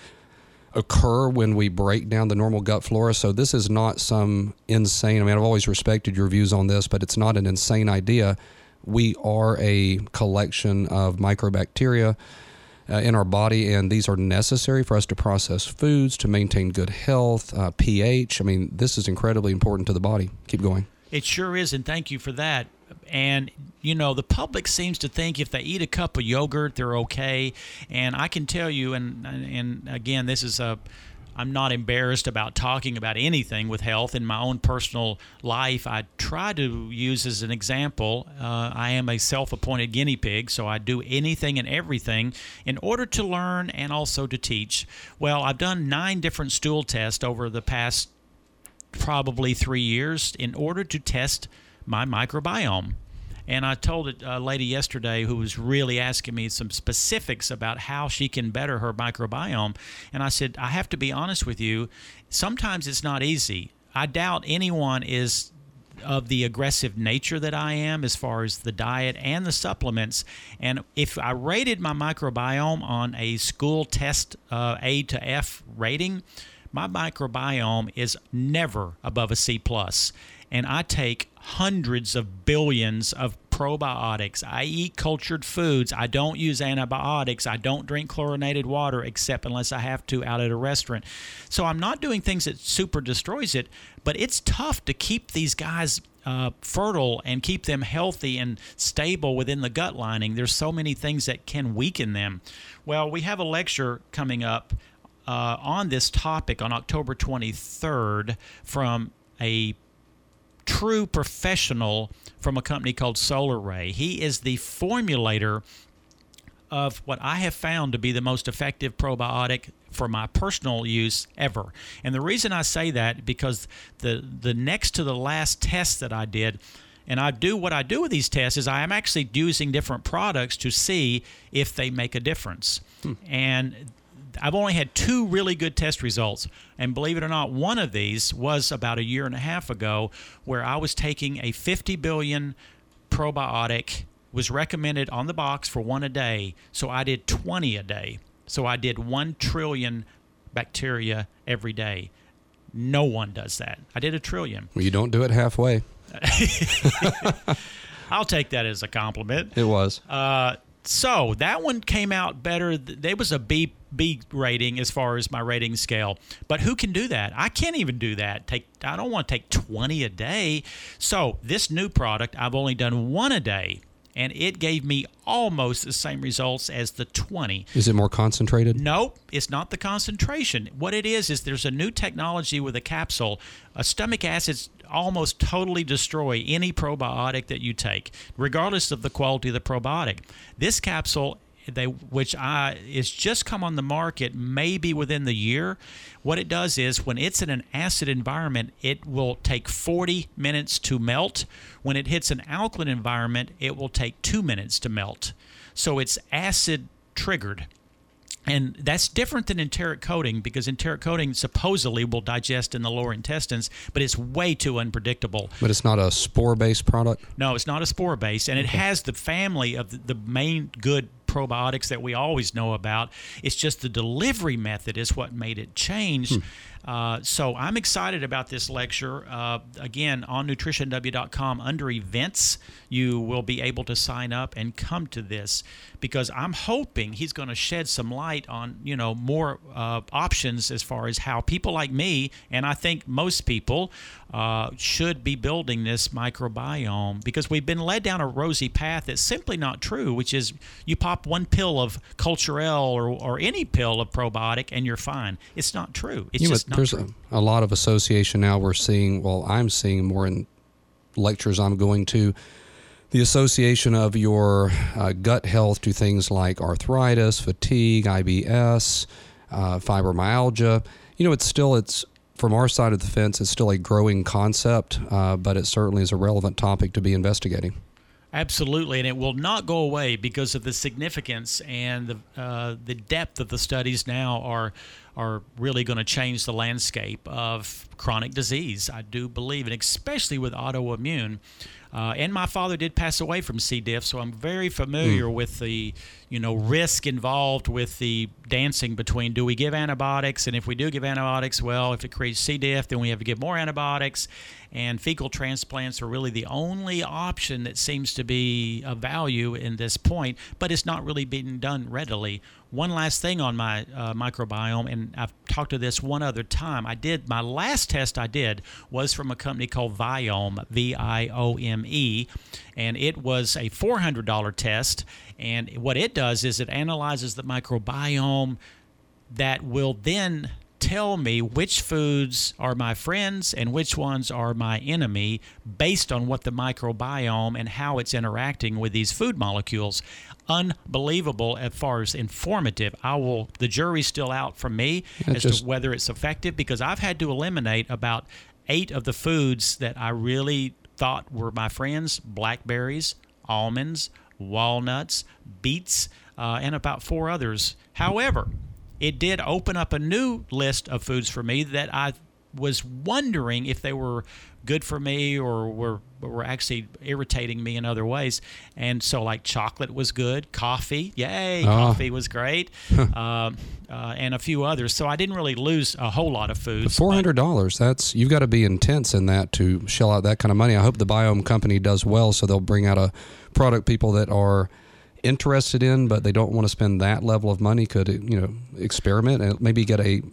occur when we break down the normal gut flora. So this is not some insane, I mean, I've always respected your views on this, but it's not an insane idea. We are a collection of microbacteria uh, in our body, and these are necessary for us to process foods, to maintain good health, uh, pH. I mean, this is incredibly important to the body. Keep going. It sure is, and thank you for that. And, you know, the public seems to think if they eat a cup of yogurt, they're okay. And I can tell you, and and again, this is a, I'm not embarrassed about talking about anything with health in my own personal life. I try to use as an example, uh, I am a self-appointed guinea pig, so I do anything and everything in order to learn and also to teach. Well, I've done nine different stool tests over the past probably three years in order to test my microbiome. And I told a lady yesterday who was really asking me some specifics about how she can better her microbiome. And I said, I have to be honest with you, sometimes it's not easy. I doubt anyone is of the aggressive nature that I am as far as the diet and the supplements. And if I rated my microbiome on a school test uh, A to F rating, my microbiome is never above a C plus. And I take hundreds of billions of probiotics. I eat cultured foods. I don't use antibiotics. I don't drink chlorinated water except unless I have to out at a restaurant. So I'm not doing things that super destroys it, but it's tough to keep these guys uh, fertile and keep them healthy and stable within the gut lining, there's so many things that can weaken them. Well, we have a lecture coming up uh, on this topic on October twenty-third from a true professional from a company called Solar Ray. He is the formulator of what I have found to be the most effective probiotic for my personal use ever. And the reason I say that, because the the next to the last test that I did, and I do what I do with these tests is I am actually using different products to see if they make a difference. Hmm. And I've only had two really good test results. And believe it or not, one of these was about a year and a half ago, where I was taking a fifty billion probiotic, was recommended on the box for one a day. So I did twenty a day. So I did one trillion bacteria every day. No one does that. I did a trillion. Well, you don't do it halfway. I'll take that as a compliment. It was. Uh, so that one came out better. There was a B B rating as far as my rating scale. But who can do that? I can't even do that. Take I don't want to take twenty a day. So this new product, I've only done one a day, and it gave me almost the same results as the twenty. Is it more concentrated? Nope, it's not the concentration. What it is is there's a new technology with a capsule. A stomach acids almost totally destroy any probiotic that you take, regardless of the quality of the probiotic. This capsule, they, which I is just come on the market maybe within the year, what it does is when it's in an acid environment, it will take forty minutes to melt. When it hits an alkaline environment, it will take two minutes to melt. So it's acid triggered. And that's different than enteric coating, because enteric coating supposedly will digest in the lower intestines, but it's way too unpredictable. But it's not a spore-based product? No, it's not a spore-based, and it has the family of the, the main good probiotics that we always know about. It's just the delivery method is what made it change. Hmm. Uh, so I'm excited about this lecture. Uh, again, on nutrition w dot com under events, you will be able to sign up and come to this, because I'm hoping he's going to shed some light on, you know, more uh, options as far as how people like me, and I think most people, uh, should be building this microbiome, because we've been led down a rosy path that's simply not true, which is you pop one pill of Culturelle or, or any pill of probiotic and you're fine. It's not true. It's you just know, not there's true. A, a lot of association now we're seeing, well, I'm seeing more in lectures I'm going to, the association of your uh, gut health to things like arthritis, fatigue, I B S, uh, fibromyalgia. You know, it's still, it's from our side of the fence, it's still a growing concept, uh, but it certainly is a relevant topic to be investigating. Absolutely, and it will not go away because of the significance and the uh, the depth of the studies now are are really going to change the landscape of chronic disease, I do believe, and especially with autoimmune. Uh, and my father did pass away from C. diff, so I'm very familiar mm. with the, you know, risk involved with the dancing between, do we give antibiotics? And if we do give antibiotics, well, if it creates C. diff, then we have to give more antibiotics. And fecal transplants are really the only option that seems to be of value in this point, but it's not really being done readily. One last thing on my uh, microbiome, and I've talked to this one other time. I did, my last test I did was from a company called Viome, V I O M E, and it was a four hundred dollars test. And what it does is it analyzes the microbiome that will then tell me which foods are my friends and which ones are my enemy based on what the microbiome and how it's interacting with these food molecules. Unbelievable as far as informative. I will. The jury's still out from me yeah, as just, to whether it's effective, because I've had to eliminate about eight of the foods that I really thought were my friends: blackberries, almonds, walnuts, beets, uh, and about four others. However, it did open up a new list of foods for me that I was wondering if they were good for me or were were actually irritating me in other ways. And so, like, chocolate was good, coffee, yay, oh. coffee was great, uh, uh, and a few others. So I didn't really lose a whole lot of foods. four hundred dollars, that's, you've got to be intense in that to shell out that kind of money. I hope the Viome company does well, so they'll bring out a product people that are interested in, but they don't want to spend that level of money, could, you know, experiment and maybe get a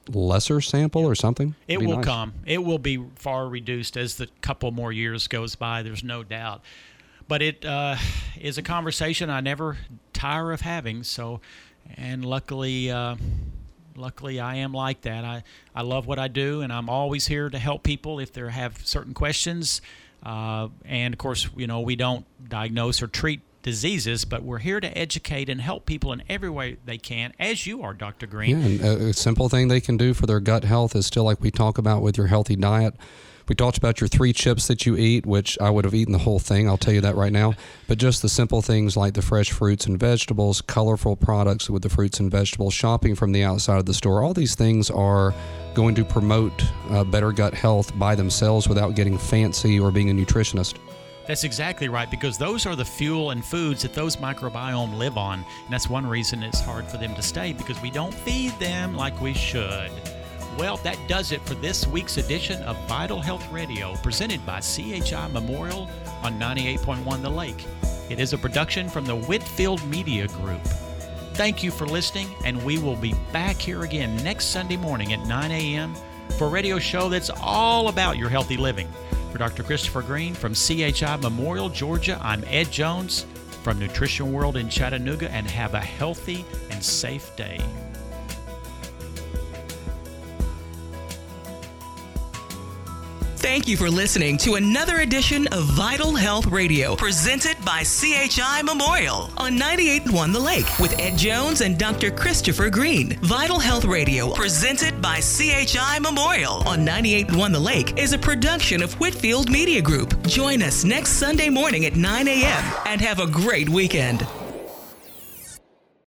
lesser sample or something? It Be will nice. come. It will be far reduced as the couple more years goes by. There's no doubt. But it uh, is a conversation I never tire of having. So, and luckily, uh, luckily I am like that. I, I love what I do, and I'm always here to help people if they have certain questions. Uh, and of course, you know, we don't diagnose or treat diseases, but we're here to educate and help people in every way they can, as you are, Doctor Green. Yeah, and a, a simple thing they can do for their gut health is still like we talk about with your healthy diet. We talked about your three chips that you eat, which I would have eaten the whole thing, I'll tell you that right now. But just the simple things like the fresh fruits and vegetables, colorful products with the fruits and vegetables, shopping from the outside of the store, all these things are going to promote uh, better gut health by themselves without getting fancy or being a nutritionist. That's exactly right, because those are the fuel and foods that those microbiome live on. And that's one reason it's hard for them to stay, because we don't feed them like we should. Well, that does it for this week's edition of Vital Health Radio, presented by C H I Memorial on ninety-eight point one The Lake. It is a production from the Whitfield Media Group. Thank you for listening, and we will be back here again next Sunday morning at nine a.m. for a radio show that's all about your healthy living. For Doctor Christopher Green from C H I Memorial, Georgia, I'm Ed Jones from Nutrition World in Chattanooga, and have a healthy and safe day. Thank you for listening to another edition of Vital Health Radio, presented by C H I Memorial on ninety-eight point one The Lake with Ed Jones and Doctor Christopher Green. Vital Health Radio, presented by C H I Memorial on ninety-eight point one The Lake, is a production of Whitfield Media Group. Join us next Sunday morning at nine a.m. and have a great weekend.